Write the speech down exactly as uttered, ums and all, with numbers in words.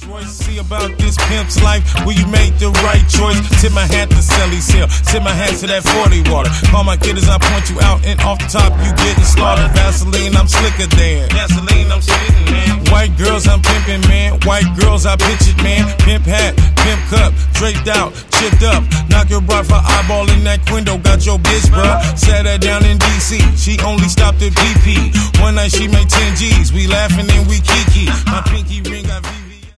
Royce, see about this pimp's life where you make the right choice. Tip my hat to Sally's Hill, tip my hat to that forty water. Call my kid as I point you out, and off the top you getting slaughtered. Vaseline, I'm slicker than Vaseline, I'm spitting, man. White girls, I'm pimping, man. White girls, I pitch it, man. Pimp hat, pimp cup, draped out, chipped up. Knock your bra for eyeballing that window. Got your bitch, bruh. Sat her down in D C. She only stopped at P P. One night she made ten G's. We laughing and we kiki. My pinky ring got V.